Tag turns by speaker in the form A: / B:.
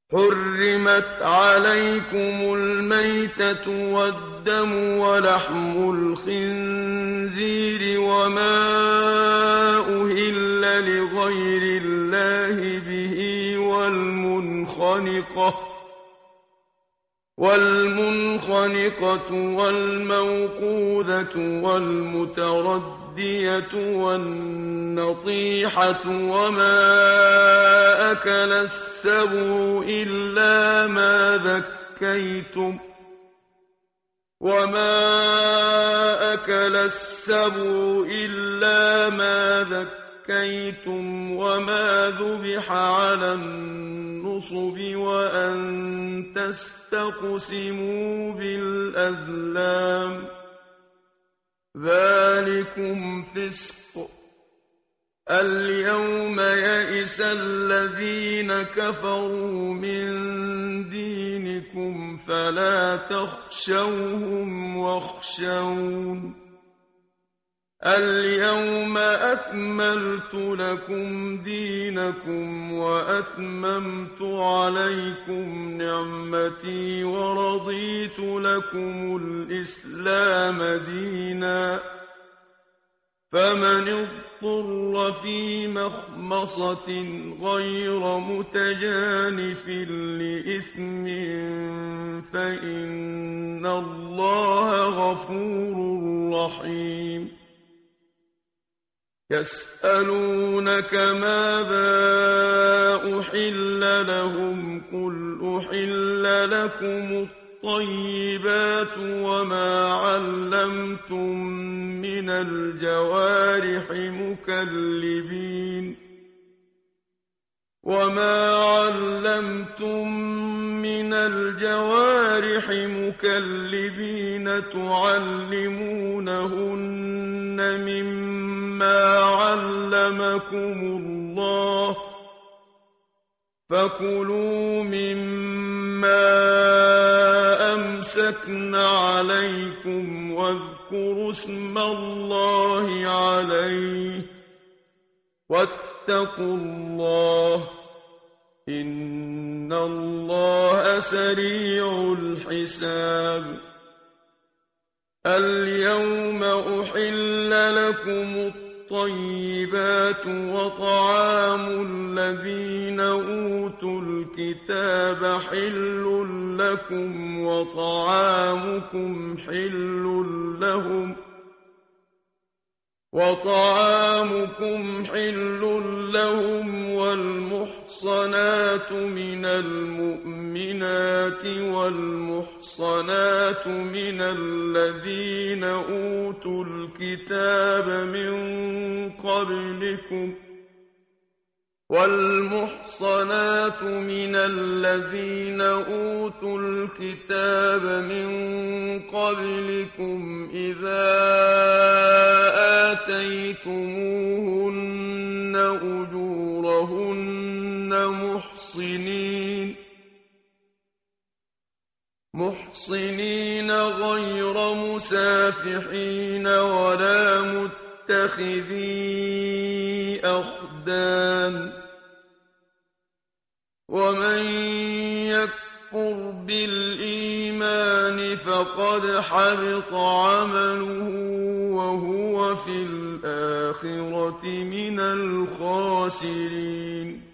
A: حرمت عليكم الميتة والدم ولحم الخنزير وما أهل لغير الله به والمنخنقة والموقوذة والمتردية والنطيحة وما أكل السبع إلا ما ذكيتم وما ذبح على النصب وأن تستقسموا بالأزلام ذلكم فسق. اليوم يئس الذين كفروا من دينكم فلا تخشوهم واخشون. اليوم أكملت لكم دينكم وأتممت عليكم نعمتي ورضيت لكم الإسلام دينا. فمن اضطر في مخمصة غير متجانف لإثم فإن الله غفور رحيم. يسألونك ماذا أحل لهم قل أحل لكم الطيبات وما علمتم من الجوارح مكلبين تعلمونهن مما علمكم الله فكلوا مما أمسكن عليكم واذكروا اسم الله عليه واتقوا الله إن الله سريع الحساب. اليوم أحل لكم الطيبات وطعام الذين أوتوا الكتاب حل لكم وطعامكم حل لهم والمحصنات من المؤمنات والمحصنات من الذين أوتوا الكتاب من قبلكم إذا آتيتموهن أجورهن محصنين غير مسافحين ولا متخذي أخدان. ومن يكفر بالإيمان فقد حبط عمله وهو في الآخرة من الخاسرين.